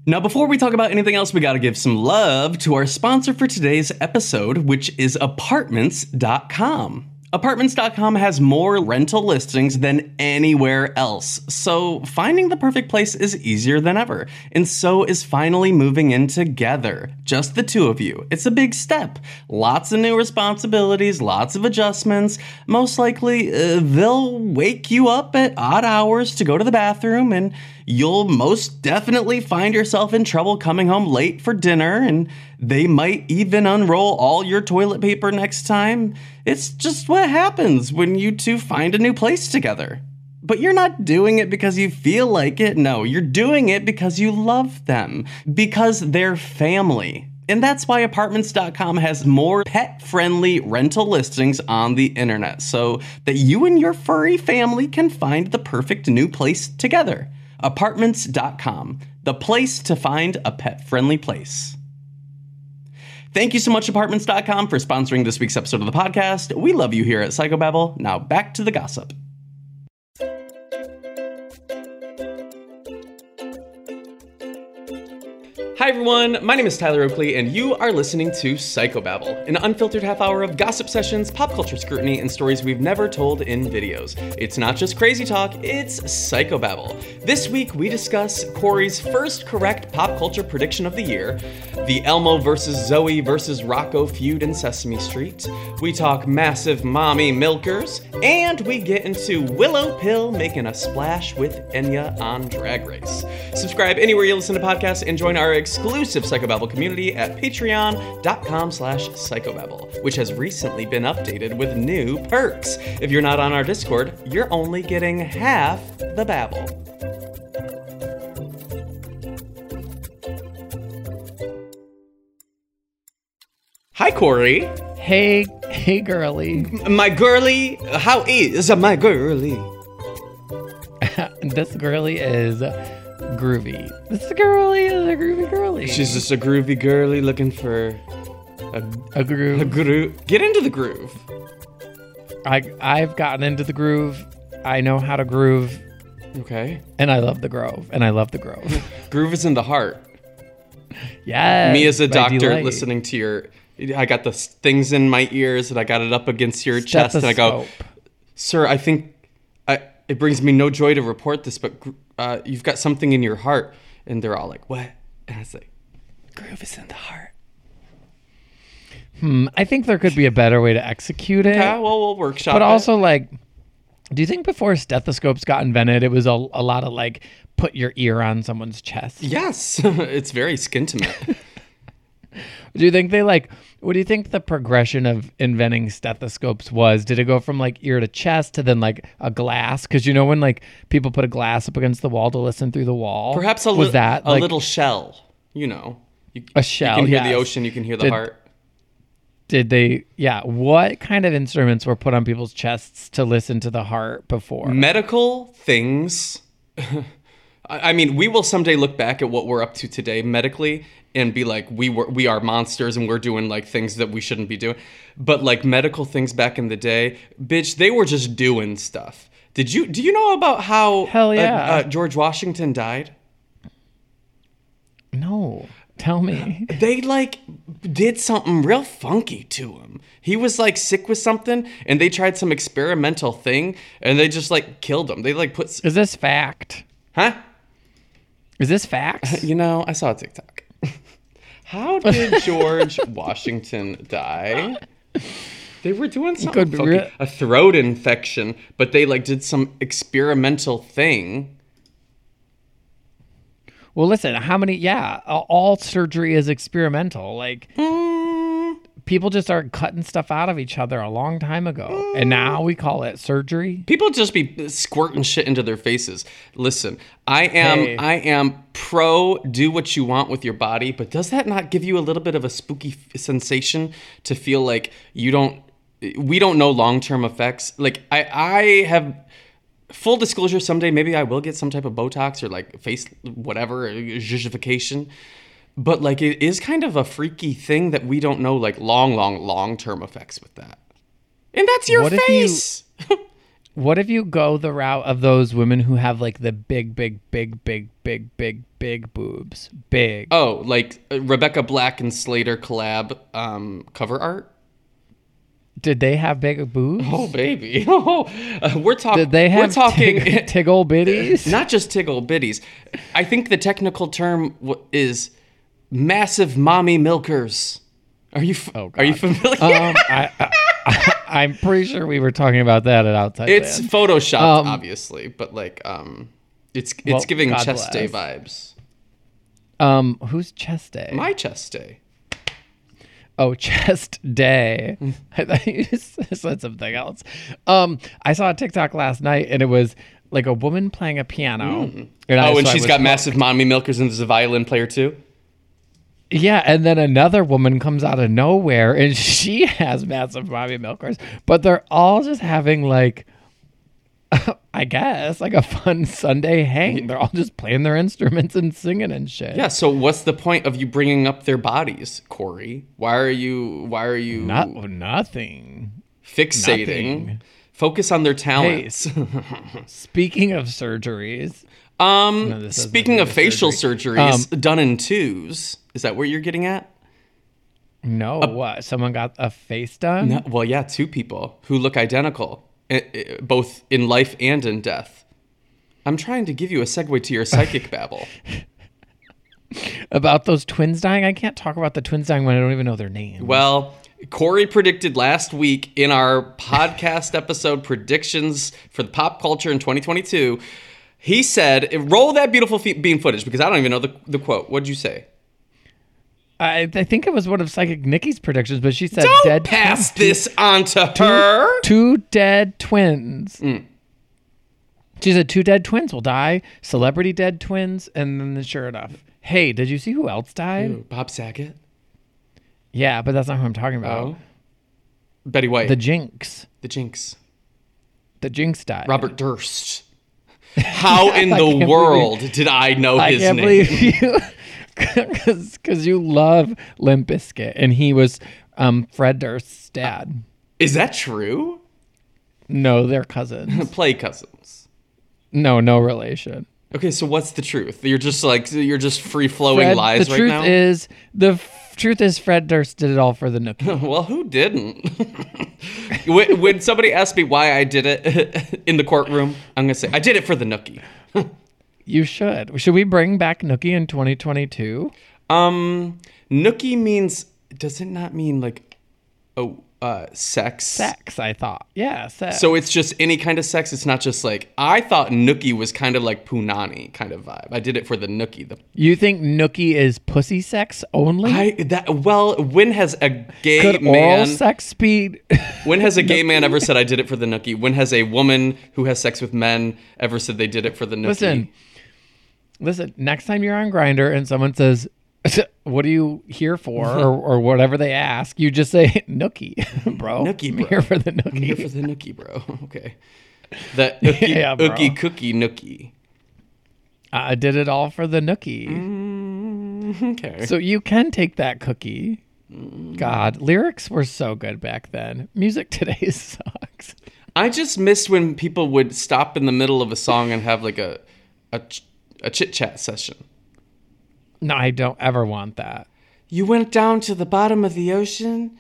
Now, before we talk about anything else, we gotta give some love to our sponsor for today's episode, which is Apartments.com. Apartments.com has more rental listings than anywhere else, so finding the perfect place is easier than ever. And so is finally moving in together. Just the two of you. It's a big step. Lots of new responsibilities, lots of adjustments. Most likely, they'll wake you up at odd hours to go to the bathroom, and you'll most definitely find yourself in trouble coming home late for dinner, and they might even unroll all your toilet paper next time. It's just what happens when you two find a new place together. But you're not doing it because you feel like it. No, you're doing it because you love them, because they're family. And that's why Apartments.com has more pet-friendly rental listings on the internet, so that you and your furry family can find the perfect new place together. Apartments.com, the place to find a pet-friendly place. Thank you so much, Apartments.com, for sponsoring this week's episode of the podcast. We love you here at Psychobabble. Now back to the gossip. Hi everyone, my name is Tyler Oakley, and you are listening to Psychobabble, an unfiltered half hour of gossip sessions, pop culture scrutiny, and stories we've never told in videos. It's not just crazy talk, it's Psychobabble. This week we discuss Corey's first correct pop culture prediction of the year, the Elmo versus Zoe versus Rocco feud in Sesame Street, we talk massive mommy milkers, and we get into Willow Pill making a splash with Enya on Drag Race. Subscribe anywhere you listen to podcasts and join our exclusive Psychobabble community at patreon.com/psychobabble, which has recently been updated with new perks. If you're not on our Discord, you're only getting half the babble. Hi, Corey. Hey, girly. My girly, how is my girly? This girly is groovy. This girly is a groovy girly. She's just a groovy girly looking for a groove. A groove. Get into the groove. I've gotten into the groove. I know how to groove. Okay. And I love the grove. Groove is in the heart. Yeah. Me as a doctor listening to your... I got the things in my ears and I got it up against your chest and I go, sir, I think it brings me no joy to report this, but you've got something in your heart. And they're all like, what? And I say, groove is in the heart. I think there could be a better way to execute it. Okay, well, we'll workshop it. But also, like, do you think before stethoscopes got invented, it was a lot of, like, put your ear on someone's chest? Yes. It's very skintimate. Do you think what do you think the progression of inventing stethoscopes was? Did it go from like ear to chest to then like a glass? Because you know when like people put a glass up against the wall to listen through the wall? Perhaps a little shell, you know. A shell, you can hear the ocean, you can hear the heart. Did they, what kind of instruments were put on people's chests to listen to the heart before? Medical things. I mean, we will someday look back at what we're up to today medically and be like, we are monsters and we're doing like things that we shouldn't be doing. But like medical things back in the day, bitch, they were just doing stuff. Do you know about how George Washington died? No, tell me. They like did something real funky to him. He was like sick with something and they tried some experimental thing and they just like killed him. They like put... Is this fact? Huh? Is this facts? You know, I saw a TikTok. How did George Washington die? They were doing something funky. A throat infection, but they like did some experimental thing. Well, listen, all surgery is experimental. Like, people just started cutting stuff out of each other a long time ago. And now we call it surgery. People just be squirting shit into their faces. Listen, I am pro do what you want with your body, but does that not give you a little bit of a spooky sensation to feel like we don't know long-term effects? Like I have... Full disclosure, someday maybe I will get some type of Botox or like face whatever, zhuzhification. But like it is kind of a freaky thing that we don't know like long-term effects with that. And that's your face. What if you go the route of those women who have like the big boobs? Big. Oh, like Rebecca Black and Slater collab cover art? Did they have big boobs? Oh, baby. Oh, we're talking. Did they have we're talking tiggle bitties? Not just tiggle bitties. I think the technical term is massive mommy milkers. Are you familiar? I'm pretty sure we were talking about that at Outside It's Band. photoshopped, obviously, but like it's giving God chest day bless. vibes. Who's chest day? My chest day. Oh, chest day. I thought you said something else. I saw a TikTok last night, and it was like a woman playing a piano. And she's got massive mommy milkers, and there's a violin player too. Yeah, and then another woman comes out of nowhere, and she has massive mommy milkers, but they're all just having like, I guess, like a fun Sunday hang. They're all just playing their instruments and singing and shit. Yeah. So what's the point of you bringing up their bodies, Corey? Why are you Nothing. fixating? Nothing. Focus on their talents. Speaking of surgeries. Speaking of facial surgeries done in twos, is that what you're getting at? No, what? Someone got a face done? No, well, yeah, two people who look identical, both in life and in death. I'm trying to give you a segue to your psychic babble. About those twins dying? I can't talk about the twins dying when I don't even know their name. Well, Corey predicted last week in our podcast episode predictions for the pop culture in 2022. He said, roll that beautiful bean footage, because I don't even know the quote. What'd you say? I think it was one of Psychic Nikki's predictions, but she said, Don't pass this on to her. Two dead twins. She said 2 dead twins will die, celebrity dead twins, and then sure enough. Hey, did you see who else died? Ooh, Bob Saget? Yeah, but that's not who I'm talking about. Oh. Betty White. The Jinx. The Jinx. The Jinx died. Robert Durst. How in the world did I know his name? I can't believe you. Because you love Limp Bizkit, and he was Fred Durst's dad. Is that true? No, they're cousins. Play cousins. No relation. Okay, so what's the truth? You're just free flowing lies right now. The truth is Fred Durst did it all for the Nookie. Well, who didn't? When somebody asks me why I did it in the courtroom, I'm gonna say I did it for the Nookie. You should. Should we bring back Nookie in 2022? Nookie means, does it not mean like, sex? Sex, I thought. Yeah, sex. So it's just any kind of sex. It's not just like, I thought Nookie was kind of like Punani kind of vibe. I did it for the Nookie. You think Nookie is pussy sex only? When has a gay Could man oral sex be? When has a gay man ever said I did it for the Nookie? When has a woman who has sex with men ever said they did it for the Nookie? Listen, next time you're on Grindr and someone says, what are you here for? or whatever they ask, you just say, Nookie, bro. Nookie, bro. I'm here for the Nookie. I'm here for the Nookie, bro. Okay. The ookie cookie Nookie. I did it all for the Nookie. Okay. So you can take that cookie. God, lyrics were so good back then. Music today sucks. I just missed when people would stop in the middle of a song and have like a chit-chat session. No, I don't ever want that. You went down to the bottom of the ocean?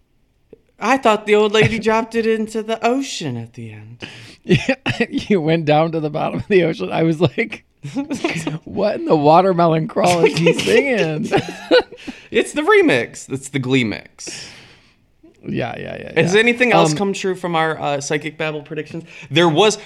I thought the old lady dropped it into the ocean at the end. You went down to the bottom of the ocean. I was like, what in the watermelon crawl is he singing? It's the remix. It's the Glee mix. Yeah. Has anything else come true from our Psychic Babble predictions? There was...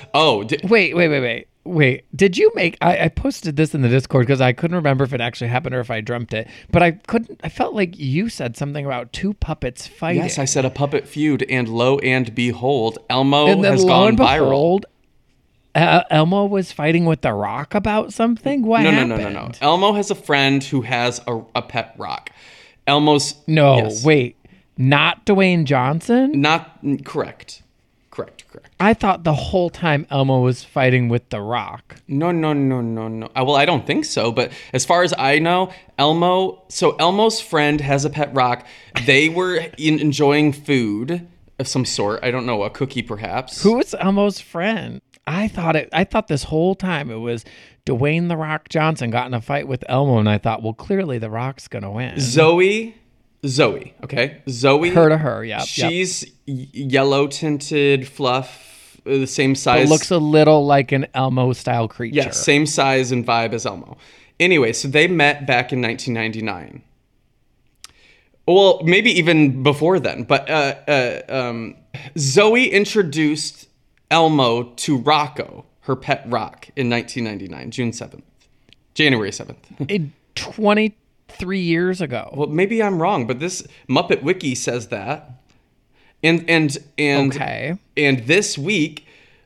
Wait. Did you make... I posted this in the Discord because I couldn't remember if it actually happened or if I dreamt it. But I felt like you said something about 2 puppets fighting. Yes, I said a puppet feud, and lo and behold, Elmo and then has gone viral. Elmo was fighting with The Rock about something? What happened? No. Elmo has a friend who has a pet rock. Elmo's... No, yes. Wait. Not Dwayne Johnson? Not... Correct. I thought the whole time Elmo was fighting with The Rock. No. Well, I don't think so. But as far as I know, Elmo's friend has a pet rock. They were enjoying food of some sort. I don't know, a cookie perhaps. Who was Elmo's friend? I thought this whole time it was Dwayne The Rock Johnson got in a fight with Elmo, and I thought, well, clearly The Rock's gonna win. Zoe, okay? Zoe. Heard of her, yeah. She's yellow tinted fluff, the same size. It looks a little like an Elmo-style creature. Yeah, same size and vibe as Elmo. Anyway, so they met back in 1999. Well, maybe even before then. But Zoe introduced Elmo to Rocco, her pet rock, in 1999, January 7th. 23 years ago. Well, maybe I'm wrong, but this Muppet Wiki says that. And Okay. And this week,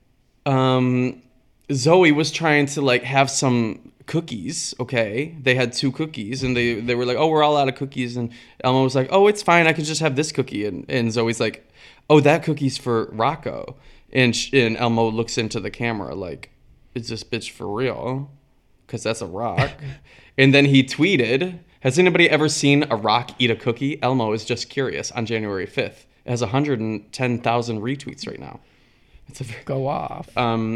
Zoe was trying to like have some cookies. Okay, they had 2 cookies, and they were like, "Oh, we're all out of cookies." And Elmo was like, "Oh, it's fine. I could just have this cookie." And Zoe's like, "Oh, that cookie's for Rocco." And Elmo looks into the camera like, "Is this bitch for real? Because that's a rock." And then he tweeted, "Has anybody ever seen a rock eat a cookie? Elmo is just curious." On January 5th, it has 110,000 retweets right now. It's a Go off.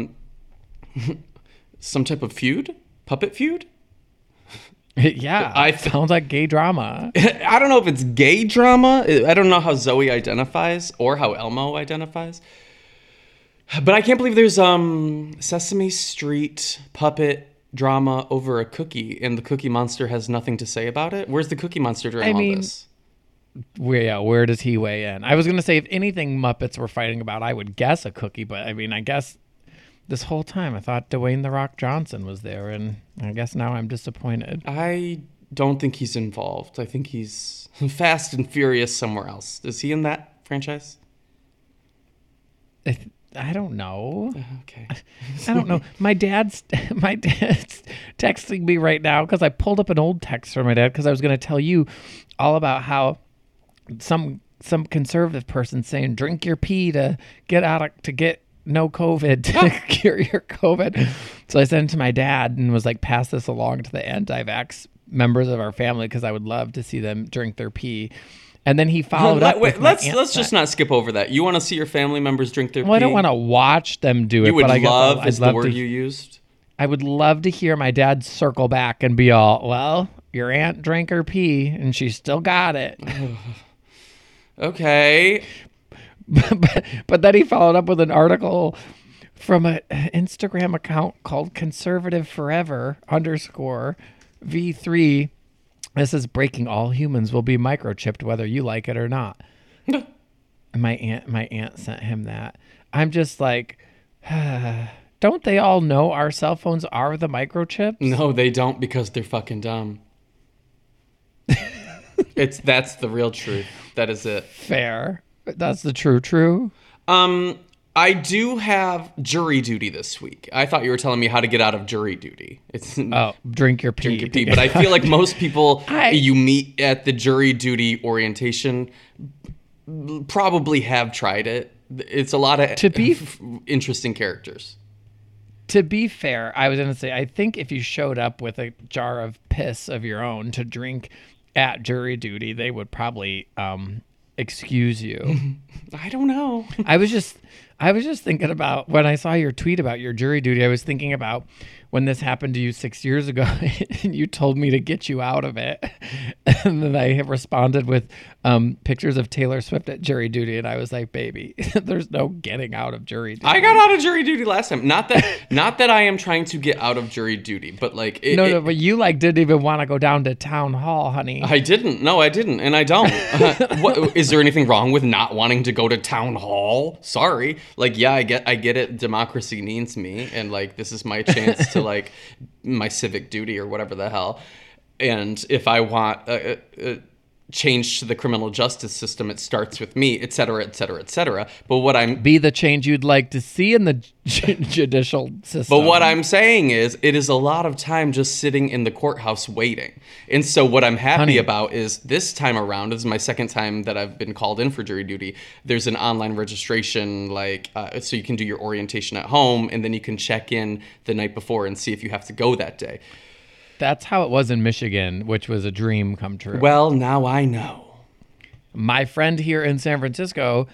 some type of feud, puppet feud. Yeah, sounds like gay drama. I don't know if it's gay drama. I don't know how Zoe identifies or how Elmo identifies. But I can't believe there's Sesame Street puppet drama over a cookie, and the Cookie Monster has nothing to say about it. Where's the Cookie Monster during all this? Where does he weigh in? I was going to say, if anything Muppets were fighting about, I would guess a cookie. But I mean, I guess this whole time I thought Dwayne The Rock Johnson was there, and I guess now I'm disappointed. I don't think he's involved. I think he's Fast and Furious somewhere else. Is he in that franchise? I don't know. Okay. I don't know. My dad's texting me right now because I pulled up an old text from my dad because I was going to tell you all about how some conservative person saying drink your pee to get no COVID to cure your COVID. So I sent it to my dad and was like, pass this along to the anti-vax members of our family because I would love to see them drink their pee. And then he followed up. Let's just not skip over that. You want to see your family members drink their pee? Well, I don't want to watch them do it. You would but love is the word you used. I would love to hear my dad circle back and be all, well, your aunt drank her pee and she still got it. Okay. But then he followed up with an article from an Instagram account called Conservative Forever _V3. This is breaking: all humans will be microchipped whether you like it or not. And my aunt sent him that. I'm just like, don't they all know our cell phones are the microchips? No, they don't, because they're fucking dumb. That's the real truth. That is it. Fair. That's the true. I do have jury duty this week. I thought you were telling me how to get out of jury duty. It's drink your pee. Drink your pee. But I feel like most people you meet at the jury duty orientation probably have tried it. It's a lot of interesting characters. To be fair, I was going to say, I think if you showed up with a jar of piss of your own to drink at jury duty, they would probably excuse you. I don't know. I was just thinking about when I saw your tweet about your jury duty. I was thinking about when this happened to you 6 years ago and you told me to get you out of it. And then I responded with pictures of Taylor Swift at jury duty. And I was like, baby, there's no getting out of jury duty. I got out of jury duty last time. Not that I am trying to get out of jury duty, but like... No, but you like didn't even want to go down to town hall, honey. I didn't. No, I didn't. And I don't. Is there anything wrong with not wanting to go to town hall? Sorry. Like, yeah, I get it. Democracy needs me. And like, this is my chance to like my civic duty or whatever the hell. And if I want change to the criminal justice system, it starts with me, et cetera, et cetera, et cetera. But be the change you'd like to see in the judicial system. But what I'm saying is, it is a lot of time just sitting in the courthouse waiting. And so what I'm happy about is this time around, this is my second time that I've been called in for jury duty. There's an online registration, so you can do your orientation at home, and then you can check in the night before and see if you have to go that day. That's how it was in Michigan, which was a dream come true. Well, now I know. My friend here in San Francisco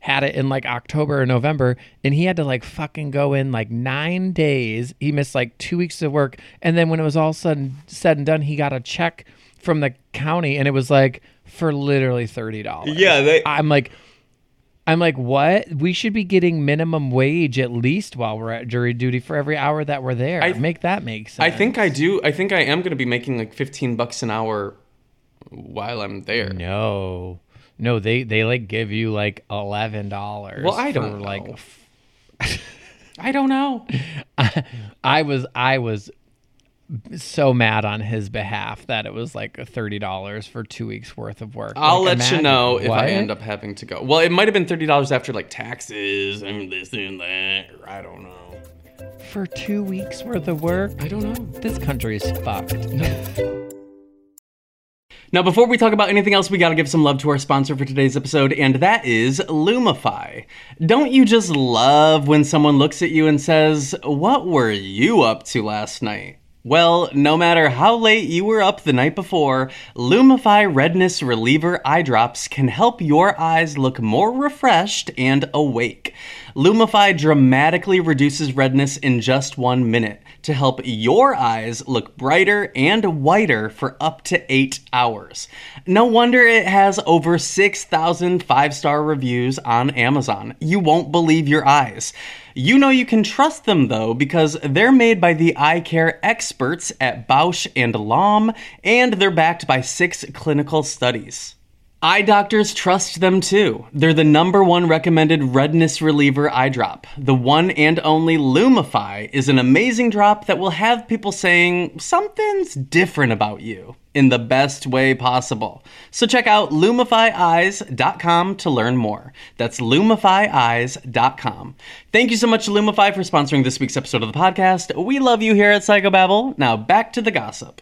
had it in like October or November, and he had to like fucking go in like 9 days. He missed like 2 weeks of work, and then when it was all said and done, he got a check from the county, and it was like for literally $30. Yeah, I'm like, what? We should be getting minimum wage at least while we're at jury duty for every hour that we're there. Make that make sense. I think I do. I think I am going to be making like $15 an hour while I'm there. No, they like give you like $11. Well, I don't know. Like, I don't know. I was so mad on his behalf that it was like $30 for 2 weeks worth of work. I'll let you know if I end up having to go. Well, it might have been $30 after like taxes and this and that. Or I don't know. For 2 weeks worth of work? I don't know. This country is fucked. Now, before we talk about anything else, we got to give some love to our sponsor for today's episode, and that is Lumify. Don't you just love when someone looks at you and says, "What were you up to last night?" Well, no matter how late you were up the night before, Lumify Redness Reliever Eye Drops can help your eyes look more refreshed and awake. Lumify dramatically reduces redness in just 1 minute to help your eyes look brighter and whiter for up to 8 hours. No wonder it has over 6,000 5-star reviews on Amazon. You won't believe your eyes. You know you can trust them, though, because they're made by the eye care experts at Bausch & Lomb, and they're backed by 6 clinical studies. Eye doctors trust them, too. They're the #1 recommended redness reliever eye drop. The one and only Lumify is an amazing drop that will have people saying something's different about you in the best way possible. So check out LumifyEyes.com to learn more. That's LumifyEyes.com. Thank you so much to Lumify for sponsoring this week's episode of the podcast. We love you here at Psychobabble. Now back to the gossip.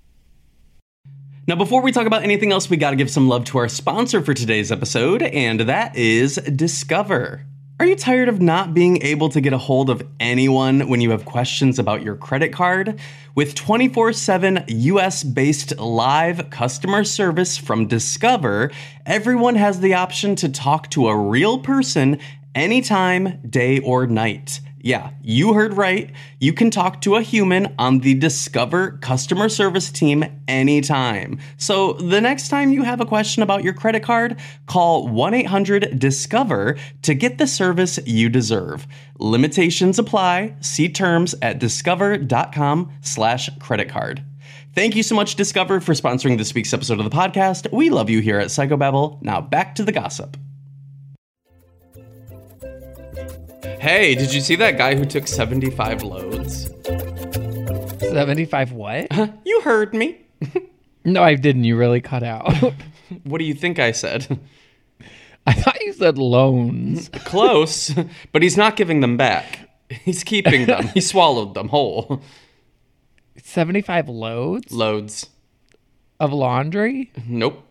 Now, before we talk about anything else, we got to give some love to our sponsor for today's episode, and that is Discover. Are you tired of not being able to get a hold of anyone when you have questions about your credit card? With 24/7 US-based live customer service from Discover, everyone has the option to talk to a real person anytime, day or night. Yeah, you heard right. You can talk to a human on the Discover customer service team anytime. So the next time you have a question about your credit card, call 1-800-DISCOVER to get the service you deserve. Limitations apply. See terms at discover.com/creditcard. Thank you so much, Discover, for sponsoring this week's episode of the podcast. We love you here at Psychobabble. Now back to the gossip. Hey, did you see that guy who took 75 loads? 75 what? You heard me. No, I didn't. You really cut out. What do you think I said? I thought you said loans. Close, but he's not giving them back. He's keeping them. He swallowed them whole. 75 loads? Loads. Of laundry? Nope.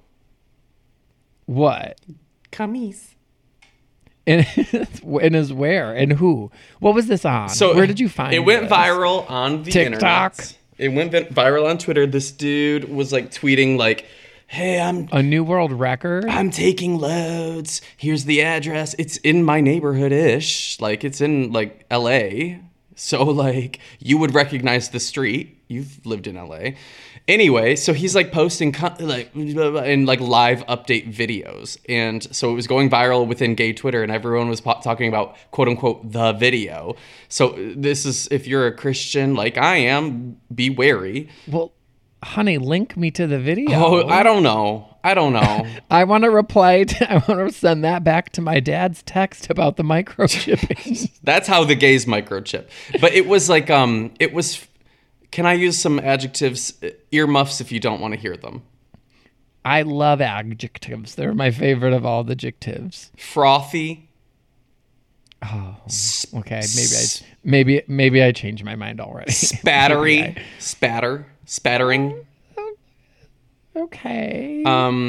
What? Camis. And is where and who? What was this on? So where did you find it? It went viral on the TikTok. internet. It went viral on Twitter. This dude was like tweeting like, "Hey, I'm a new world record. I'm taking loads. Here's the address. It's in my neighborhood-ish. Like it's in like LA. So like you would recognize the street. You've lived in LA." Anyway, so he's like posting like and like live update videos, and so it was going viral within gay Twitter, and everyone was talking about quote unquote the video. So this is, if you're a Christian like I am, be wary. Well, honey, link me to the video. Oh, I don't know. I want to reply. I want to send that back to my dad's text about the microchipping. That's how the gays microchip. But it was like it was. Can I use some adjectives? Earmuffs if you don't want to hear them. I love adjectives. They're my favorite of all the adjectives. Frothy. Oh, okay. Maybe I changed my mind already. Spattery. Spattering. Okay.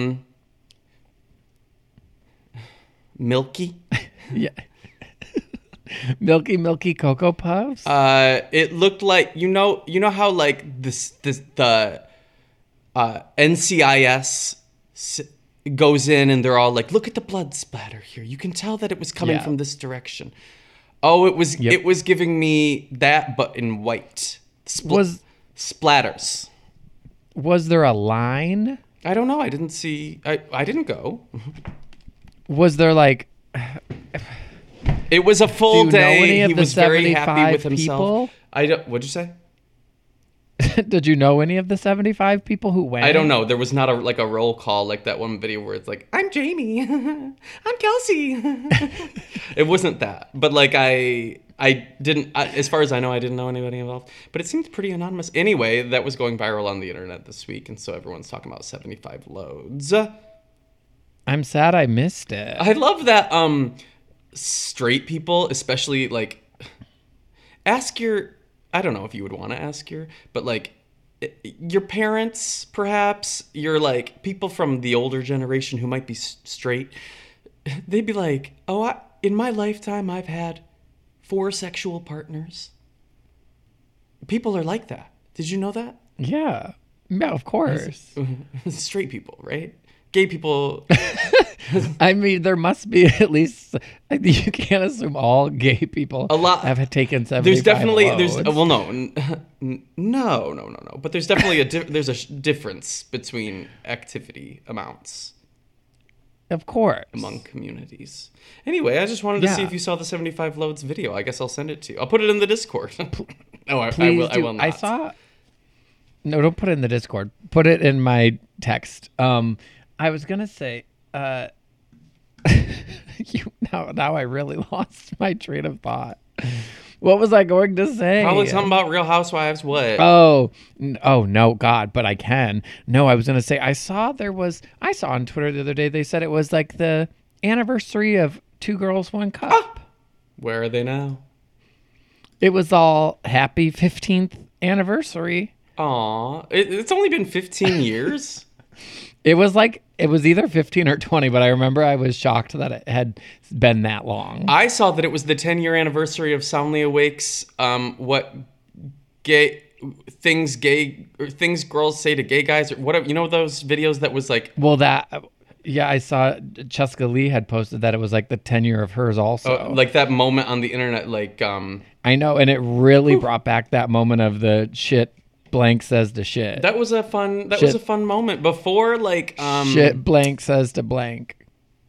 Milky. Yeah. Milky Cocoa Puffs? It looked like, you know how like the NCIS goes in and they're all like, look at the blood splatter here. You can tell that it was coming from this direction. Oh, it was giving me that, but in white. Splatters. Was there a line? I don't know. I didn't see. I didn't go. Was there like? It was a full day. He was very 75 happy with himself. people? I don't. What'd you say? Did you know any of the 75 people who went? I don't know. There was not a roll call like that one video where it's like, I'm Jamie, I'm Kelsey. It wasn't that, but like I didn't. As far as I know, I didn't know anybody involved. But it seemed pretty anonymous. Anyway, that was going viral on the internet this week, and so everyone's talking about 75 loads. I'm sad I missed it. I love that. Straight people, especially like, ask your. I don't know if you would want to ask but like your parents, perhaps, your like people from the older generation who might be straight, they'd be like, oh, in my lifetime, I've had 4 sexual partners. People are like that. Did you know that? Yeah, of course. Straight people, right? Gay people. I mean, there must be at least. You can't assume all gay people have taken 75 There's definitely loads. No. But there's definitely there's a difference between activity amounts. Of course. Among communities. Anyway, I just wanted to see if you saw the 75 loads video. I guess I'll send it to you. I'll put it in the Discord. No, I will not. I saw. No, don't put it in the Discord. Put it in my text. I was gonna say. Now I really lost my train of thought. What was I going to say? Probably something about Real Housewives. What? Oh no, God! But I can. No, I was gonna say I saw on Twitter the other day. They said it was like the anniversary of Two Girls One Cup. Ah! Where are they now? It was all happy 15th anniversary. Aw, it's only been 15 years. It was either 15 or 20, but I remember I was shocked that it had been that long. I saw that it was the 10-year anniversary of Soundly Awake's what things girls say to gay guys or whatever. You know those videos that was like. Well, I saw Cheska Lee had posted that it was like the 10-year of hers also. Like that moment on the internet, like. I know, and it really brought back that moment of the shit. Blank says to shit. That was a fun moment before like shit blank says to blank.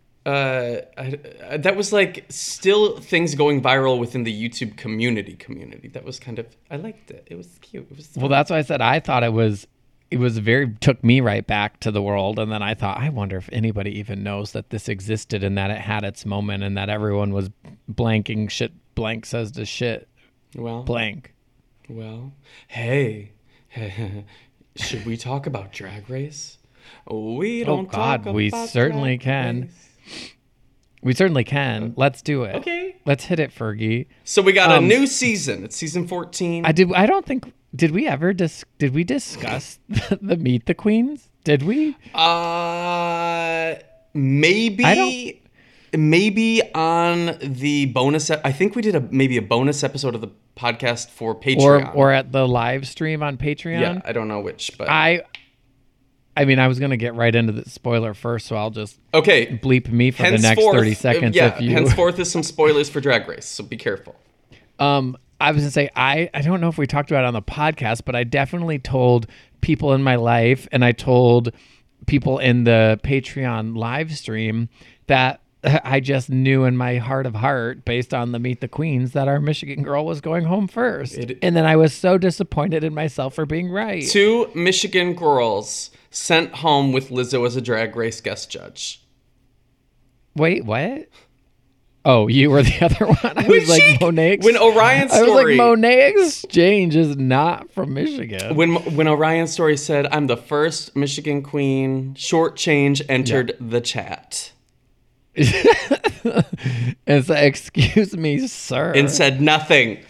That was like still things going viral within the YouTube community. That was kind of, I liked it. It was cute. It was fun. Well, that's why I said I thought it was took me right back to the world, and then I thought, I wonder if anybody even knows that this existed and that it had its moment and that everyone was blanking shit blank says to shit. Well, blank. Well, hey. Should we talk about Drag Race? We don't talk about we certainly can. We certainly can. Let's do it. Okay. Let's hit it, Fergie. So we got a new season. It's season 14. I don't think did we ever did we discuss the Meet the Queens? Did we? Maybe. Maybe on the bonus. I think we did maybe a bonus episode of the podcast for Patreon, or at the live stream on Patreon. Yeah, I don't know which, but I mean, I was gonna get right into the spoiler first, so I'll just bleep me for the next 30 seconds. Yeah, henceforth is some spoilers for Drag Race, so be careful. I was gonna say I don't know if we talked about it on the podcast, but I definitely told people in my life, and I told people in the Patreon live stream that. I just knew in my heart of heart, based on the Meet the Queens, that our Michigan girl was going home first. And then I was so disappointed in myself for being right. 2 Michigan girls sent home with Lizzo as a Drag Race guest judge. Wait, what? Oh, you were the other one? I was like, Monet. When Orion Story. I was like, Monet Exchange is not from Michigan. When Orion Story said, I'm the first Michigan queen, Short Change entered the chat. And so, excuse me, sir, and said nothing.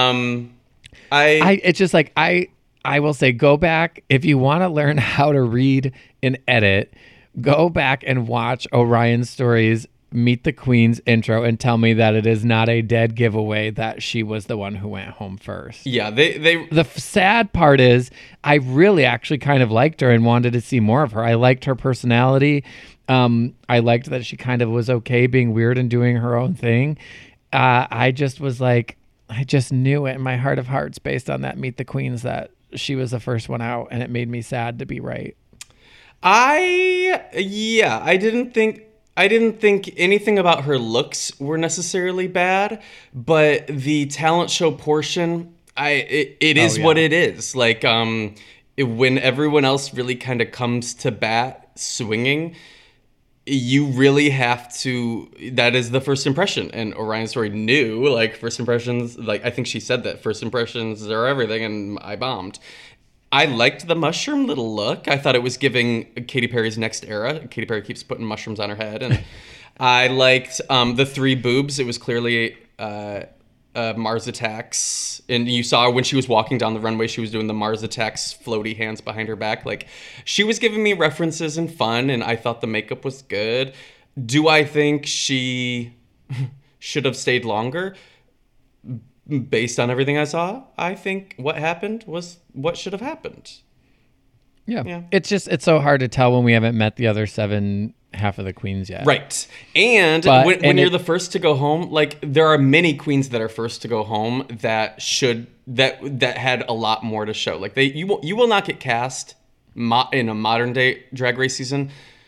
It's just like I will say, go back if you want to learn how to read and edit. Go back and watch Orion Story's Meet the Queens intro and tell me that it is not a dead giveaway that she was the one who went home first. Yeah, they The sad part is I really actually kind of liked her and wanted to see more of her. I liked her personality. I liked that she kind of was okay being weird and doing her own thing. I just was like, I just knew it in my heart of hearts based on that Meet the Queens that she was the first one out, and it made me sad to be right. I didn't think anything about her looks were necessarily bad, but the talent show portion, it is what it is. Like, when everyone else really kind of comes to bat swinging, you really have to, that is the first impression. And Orion Story knew, like, first impressions, like, I think she said that first impressions are everything, and I bombed. I liked the mushroom little look. I thought it was giving Katy Perry's Next Era. Katy Perry keeps putting mushrooms on her head. And I liked the 3 boobs. It was clearly Mars Attacks. And you saw when she was walking down the runway, she was doing the Mars Attacks floaty hands behind her back. Like, she was giving me references and fun, and I thought the makeup was good. Do I think she should have stayed longer? Based on everything I saw, I think what happened was what should have happened. Yeah. It's so hard to tell when we haven't met the other 7 half of the queens yet. Right. And when you're the first to go home, like, there are many queens that are first to go home that had a lot more to show. Like, you will not get cast in a modern day Drag Race season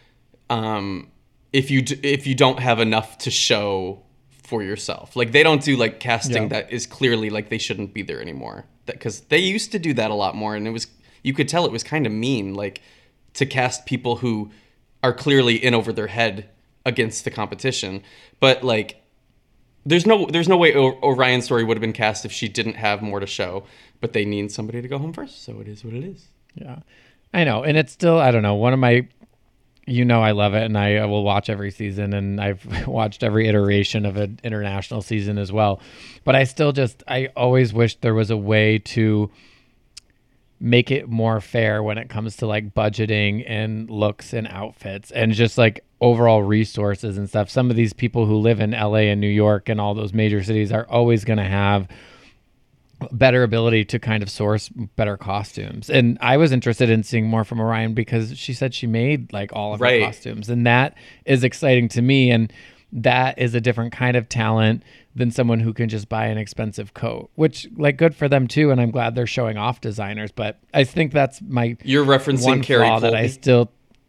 if you don't have enough to show for yourself. Like, they don't do like casting that is clearly like they shouldn't be there anymore, because they used to do that a lot more, and you could tell it was kind of mean, like, to cast people who are clearly in over their head against the competition. But, like, there's no way Orion Story would have been cast if she didn't have more to show, but they need somebody to go home first, so it is what it is. Yeah, I know. And it's still, I don't know, one of my, I love it, and I will watch every season, and I've watched every iteration of an international season as well. But I always wish there was a way to make it more fair when it comes to, like, budgeting and looks and outfits and just, like, overall resources and stuff. Some of these people who live in LA and New York and all those major cities are always going to have better ability to kind of source better costumes. And I was interested in seeing more from Orion because she said she made, like, all of her costumes, and that is exciting to me. And that is a different kind of talent than someone who can just buy an expensive coat, which, like, good for them too. And I'm glad they're showing off designers, but I think that's you're referencing one Carrie flaw Colby. That I still,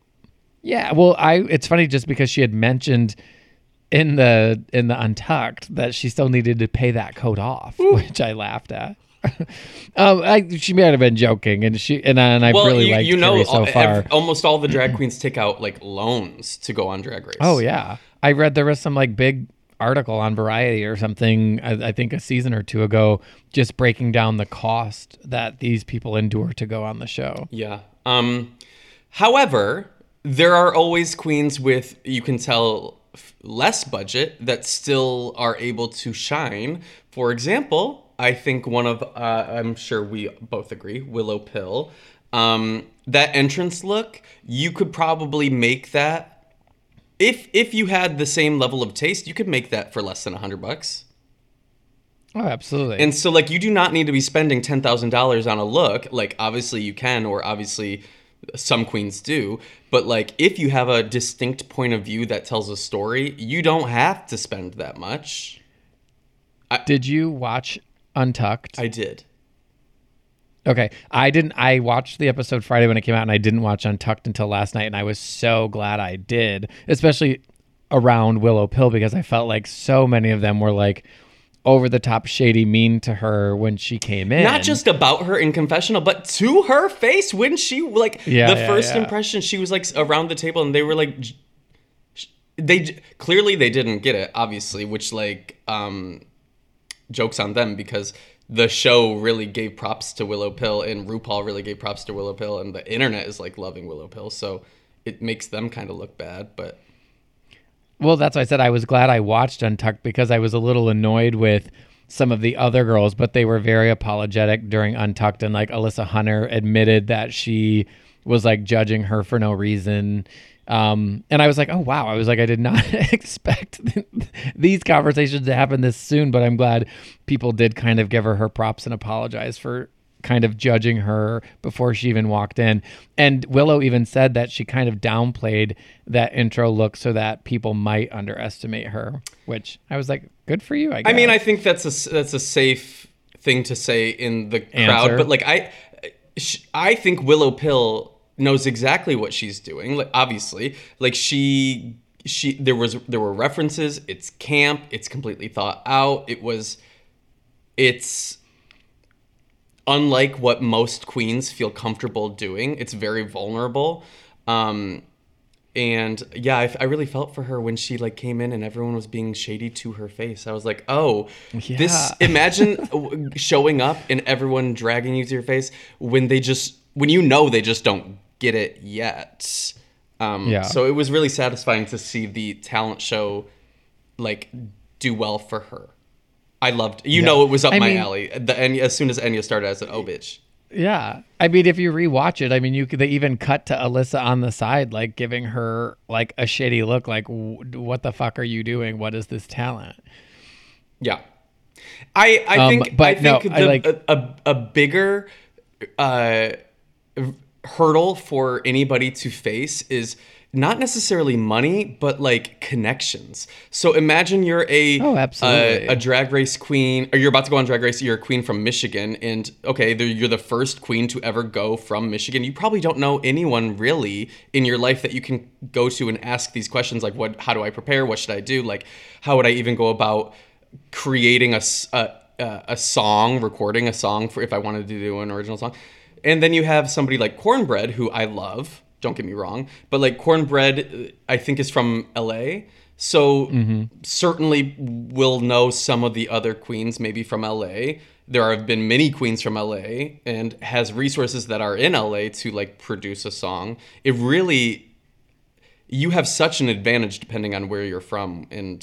it's funny just because she had mentioned in the Untucked that she still needed to pay that coat off, which I laughed at. She might have been joking, and I've really liked Carrie so far. Almost all the drag queens take out, like, loans to go on Drag Race. Oh yeah, I read there was some, like, big article on Variety or something, I think a season or 2 ago, just breaking down the cost that these people endure to go on the show. Yeah. However, there are always queens with, you can tell, less budget that still are able to shine. For example, I think one of, I'm sure we both agree, Willow Pill. That entrance look, you could probably make that. If you had the same level of taste, you could make that for less than $100. Oh, absolutely. And so, like, you do not need to be spending $10,000 on a look. Like, obviously you can, or obviously some queens do. But, like, if you have a distinct point of view that tells a story, you don't have to spend that much. Did you watch Untucked? I did. Okay. I didn't. I watched the episode Friday when it came out, and I didn't watch Untucked until last night, and I was so glad I did, especially around Willow Pill, because I felt like so many of them were, like, over the top, shady, mean to her when she came in. Not just about her in confessional, but to her face when she, like, first impression, she was, like, around the table, and they were like, they didn't get it, obviously, which, like, jokes on them, because the show really gave props to Willow Pill, and RuPaul really gave props to Willow Pill, and the internet is, like, loving Willow Pill, so it makes them kind of look bad. But well, that's why I said I was glad I watched Untucked, because I was a little annoyed with some of the other girls, but they were very apologetic during Untucked, and, like, Alyssa Hunter admitted that she was, like, judging her for no reason, And I was like, oh wow, I was like, I did not expect these conversations to happen this soon, but I'm glad people did kind of give her props and apologize for kind of judging her before she even walked in. And Willow even said that she kind of downplayed that intro look so that people might underestimate her, which I was like, good for you, I guess. I mean, I think that's a safe thing to say in the crowd, but like I think Willow Pill knows exactly what she's doing. Like, obviously, like there were references. It's camp. It's completely thought out. It's unlike what most queens feel comfortable doing. It's very vulnerable. And yeah, I really felt for her when she like came in and everyone was being shady to her face. I was like, oh, imagine showing up and everyone dragging you to your face when they just don't get it yet. So it was really satisfying to see the talent show like do well for her. I loved, it was up my alley. As soon as Enya started, I said, oh, bitch. Yeah. I mean, if you rewatch it, I mean, they even cut to Alyssa on the side, like giving her like a shitty look, like, what the fuck are you doing? What is this talent? Yeah. I think a bigger hurdle for anybody to face is not necessarily money, but like connections. So imagine you're a drag race queen, or you're about to go on Drag Race. You're a queen from Michigan, and okay, you're the first queen to ever go from Michigan. You probably don't know anyone really in your life that you can go to and ask these questions, like how do I prepare? What should I do? Like, how would I even go about creating a song, recording a song for if I wanted to do an original song? And then you have somebody like Cornbread, who I love. Don't get me wrong, but like Cornbread, I think is from LA. So certainly will know some of the other queens maybe from LA. There have been many queens from LA and has resources that are in LA to like produce a song. It really, you have such an advantage depending on where you're from. And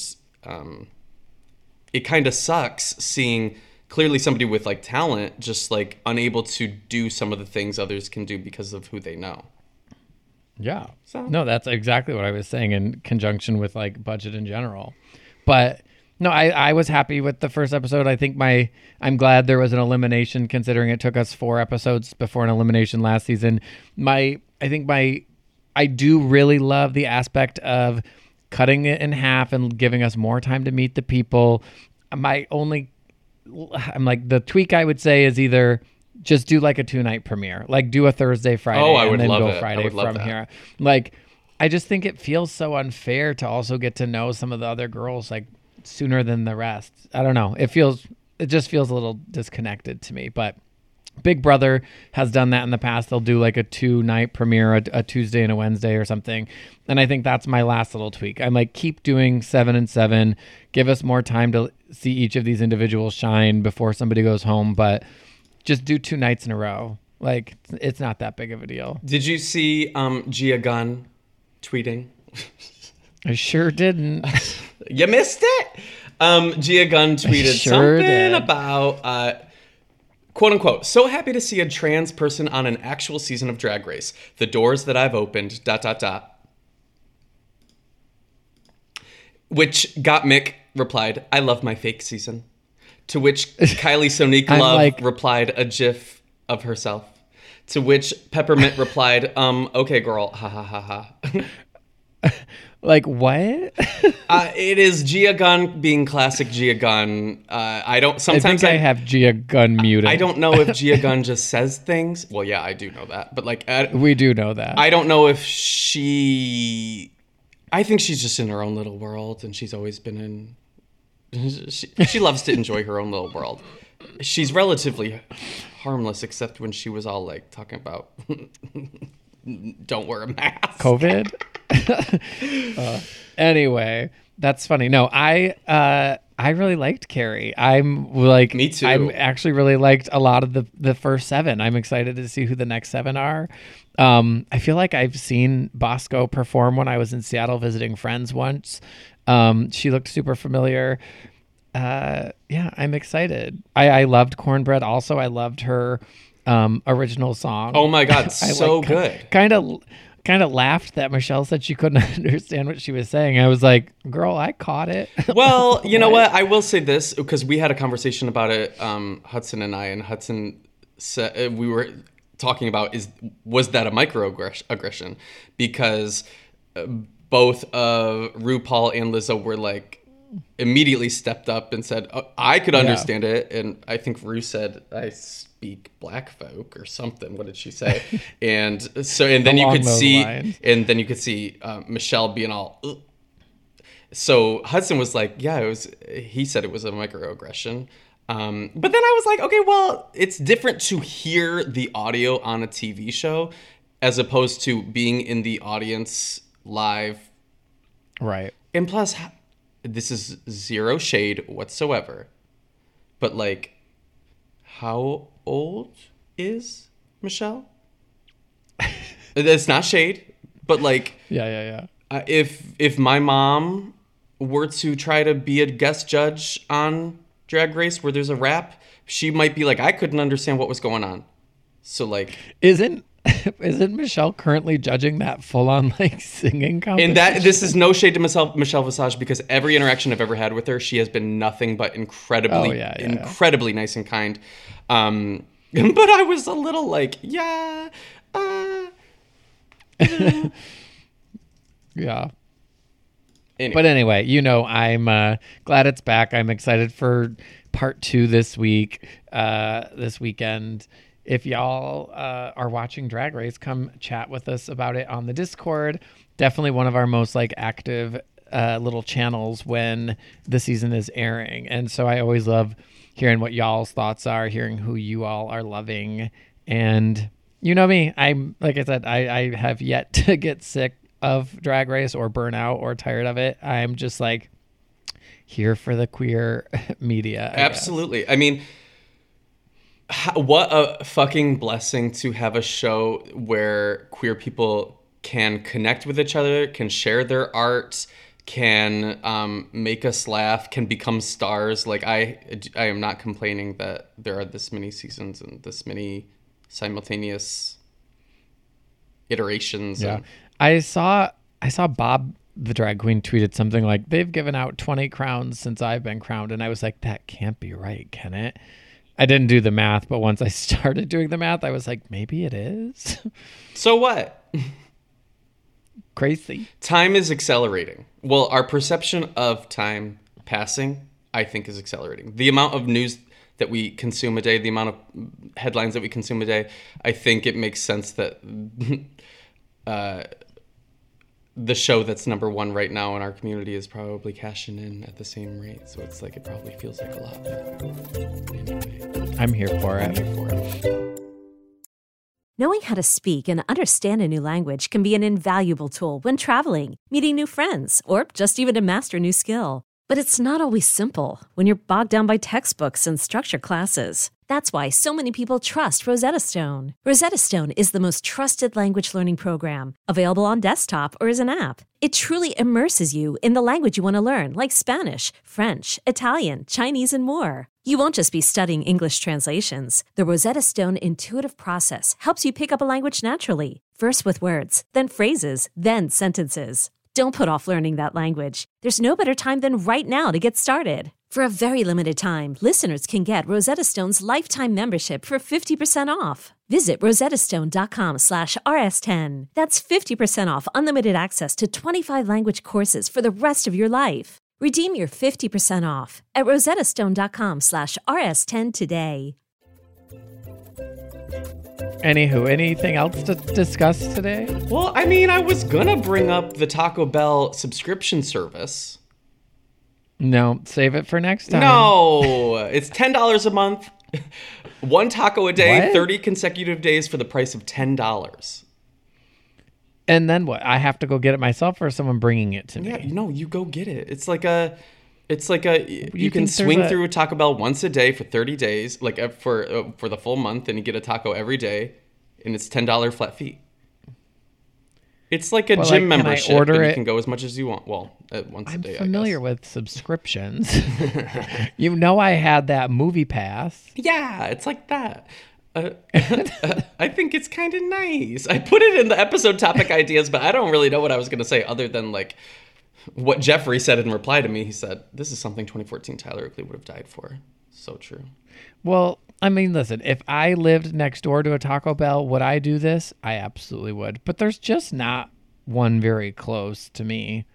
it kind of sucks seeing clearly somebody with like talent just like unable to do some of the things others can do because of who they know. Yeah. No, that's exactly what I was saying in conjunction with like budget in general. But no, I was happy with the first episode. I think I'm glad there was an elimination considering it took us 4 episodes before an elimination last season. I do really love the aspect of cutting it in half and giving us more time to meet the people. The tweak I would say is either just do like a 2-night premiere, like do a Thursday, Friday, and then go Friday from here. Like, I just think it feels so unfair to also get to know some of the other girls like sooner than the rest. I don't know. It just feels a little disconnected to me, but Big Brother has done that in the past. They'll do like a 2-night premiere, a Tuesday and a Wednesday or something. And I think that's my last little tweak. I'm like, keep doing 7 and 7, give us more time to see each of these individuals shine before somebody goes home. But just do 2 nights in a row. Like, it's not that big of a deal. Did you see Gia Gunn tweeting? I sure didn't. You missed it? Gia Gunn tweeted something about, quote unquote, so happy to see a trans person on an actual season of Drag Race. The doors that I've opened, ... Which Gottmik replied, I love my fake season. To which Kylie Sonique Love replied a gif of herself. To which Peppermint replied, okay, girl, ha ha ha ha. Like, what? It is Gia Gunn being classic Gia Gunn. I have Gia Gunn muted. I don't know if Gia Gunn just says things. Well, yeah, I do know that. But like, we do know that. I don't know if I think she's just in her own little world, and she's always been in. She loves to enjoy her own little world. She's relatively harmless, except when she was all like talking about don't wear a mask. COVID. Anyway, that's funny. No, I really liked Carrie. I'm like, me too. I actually really liked a lot of the first 7. I'm excited to see who the next 7 are. I feel like I've seen Bosco perform when I was in Seattle visiting friends once. She looked super familiar. Yeah, I'm excited. I loved Cornbread also. I loved her original song. Oh my God, so good. Kind kind of laughed that Michelle said she couldn't understand what she was saying. I was like, girl, I caught it. Well, you know what? I will say this because we had a conversation about it, Hudson and I, and Hudson said we were talking about was that a microaggression? Because both RuPaul and Lizzo were like immediately stepped up and said, oh, I could understand it. And I think Ru said, I speak black folk or something. What did she say? And then you could see, Michelle being all, ugh. So Hudson was like, yeah, he said it was a microaggression. But then I was like, okay, well, it's different to hear the audio on a TV show as opposed to being in the audience live. Right. And plus, this is zero shade whatsoever. But like, how old is Michelle? It's not shade, but like, yeah. If my mom were to try to be a guest judge on Drag Race where there's a rap, she might be like, I couldn't understand what was going on. So like, isn't Michelle currently judging that full on like singing competition? And this is no shade to Michelle Visage, because every interaction I've ever had with her, she has been nothing but incredibly nice and kind. But I was a little like, yeah. Anyway. But anyway, I'm glad it's back. I'm excited for part 2 this week, this weekend. If y'all are watching Drag Race, come chat with us about it on the Discord. Definitely one of our most like active little channels when the season is airing. And so I always love hearing what y'all's thoughts are, hearing who you all are loving. And you know me, I'm like I said, I have yet to get sick of Drag Race or burn out or tired of it. I'm just like here for the queer media. Absolutely. I mean, what a fucking blessing to have a show where queer people can connect with each other, can share their art, can make us laugh, can become stars. Like I am not complaining that there are this many seasons and this many simultaneous iterations. Yeah. I saw Bob the drag queen tweeted something like, they've given out 20 crowns since I've been crowned. And I was like, that can't be right, can it? I didn't do the math, but once I started doing the math, I was like, maybe it is. So what? Crazy. Time is accelerating. Well, our perception of time passing, I think, is accelerating. The amount of news that we consume a day, the amount of headlines that we consume a day, I think it makes sense that the show that's number one right now in our community is probably cashing in at the same rate. So it's like, it probably feels like a lot. But anyway, I'm here for it. Knowing how to speak and understand a new language can be an invaluable tool when traveling, meeting new friends, or just even to master a new skill. But it's not always simple when you're bogged down by textbooks and structured classes. That's why so many people trust Rosetta Stone. Rosetta Stone is the most trusted language learning program, available on desktop or as an app. It truly immerses you in the language you want to learn, like Spanish, French, Italian, Chinese, and more. You won't just be studying English translations. The Rosetta Stone intuitive process helps you pick up a language naturally, first with words, then phrases, then sentences. Don't put off learning that language. There's no better time than right now to get started. For a very limited time, listeners can get Rosetta Stone's lifetime membership for 50% off. Visit rosettastone.com/rs10. That's 50% off unlimited access to 25 language courses for the rest of your life. Redeem your 50% off at rosettastone.com/rs10 today. Anywho, anything else to discuss today? Well, I mean, I was gonna bring up the Taco Bell subscription service. No, save it for next time. No, it's $10 a month, one taco a day, What? 30 consecutive days for the price of $10. And then what? I have to go get it myself, or someone bringing it to me? Yeah, no, you go get it. It's like you can think swing there's through a Taco Bell once a day for 30 days, like for the full month, and you get a taco every day, and it's $10 flat fee. It's like a gym membership, order and you it? can go as much as you want. Well, once a day, I'm familiar I guess. with subscriptions. I had that Movie Pass. Yeah, it's like that. I think it's kind of nice. I put it in the episode topic ideas, but I don't really know what I was going to say other than like what Jeffrey said in reply to me. He said, this is something 2014 Tyler Oakley would have died for. So true. Well, I mean, listen, if I lived next door to a Taco Bell, would I do this? I absolutely would. But there's just not one very close to me.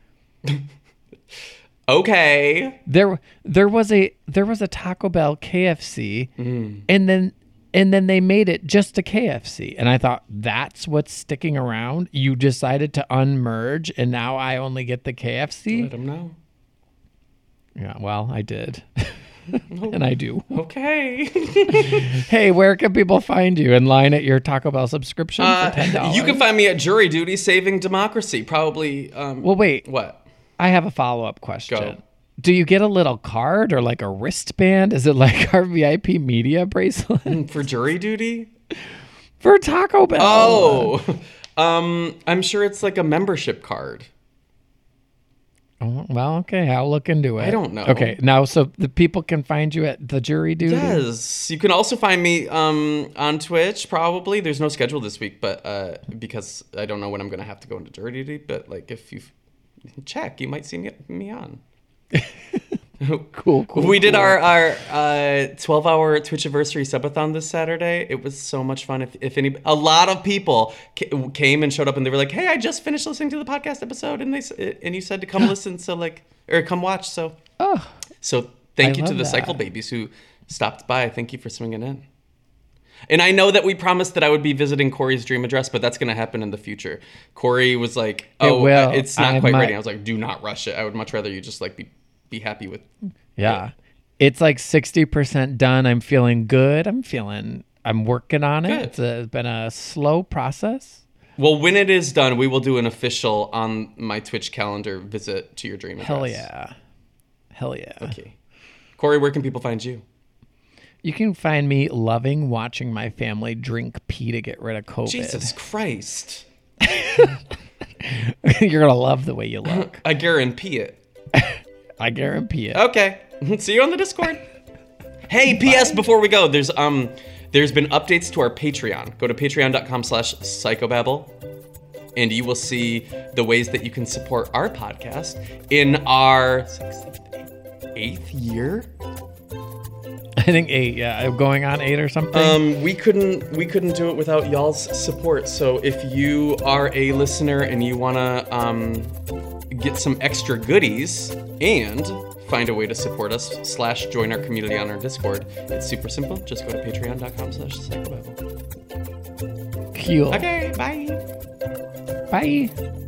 Okay. There was a Taco Bell KFC, and then they made it just a KFC, and I thought, that's what's sticking around. You decided to unmerge, and now I only get the KFC. Let him know. Yeah, well, I did, and I do. Okay. Hey, where can people find you in line at your Taco Bell subscription for $10? You can find me at Jury Duty Saving Democracy. Probably. Well, wait. What? I have a follow-up question. Go. Do you get a little card or like a wristband? Is it like our VIP media bracelet? For jury duty? For Taco Bell. Oh. I'm sure it's like a membership card. Oh, well, okay. I'll look into it. I don't know. Okay. Now, so the people can find you at the Jury Duty? Yes. You can also find me on Twitch, probably. There's no schedule this week, but because I don't know when I'm going to have to go into jury duty. But like if you check, you might see me on. Cool. We did our 12-hour Twitchiversary subathon this Saturday. It was so much fun. A lot of people came and showed up, and they were like, "Hey, I just finished listening to the podcast episode, and you said to come listen, or come watch." So thank you to the Cycle Babies who stopped by. Thank you for swinging in. And I know that we promised that I would be visiting Corey's dream address, but that's going to happen in the future. Corey was like, it's not quite ready. I was like, do not rush it. I would much rather you just like be happy with it. It's like 60% done. I'm feeling good. I'm working on it. Good. It's been a slow process. Well, when it is done, we will do an official on my Twitch calendar visit to your dream address. Hell yeah. Okay. Corey, where can people find you? You can find me watching my family drink pee to get rid of COVID. Jesus Christ. You're going to love the way you look. I guarantee it. I guarantee it. Okay. See you on the Discord. Hey, P.S. before we go, there's been updates to our Patreon. Go to patreon.com/psychobabble and you will see the ways that you can support our podcast in our 8th year. I think 8, yeah. Going on 8 or something. We couldn't do it without y'all's support. So if you are a listener and you wanna get some extra goodies and find a way to support us / join our community on our Discord, it's super simple. Just go to patreon.com/psychobabble. Cool. Okay, bye. Bye.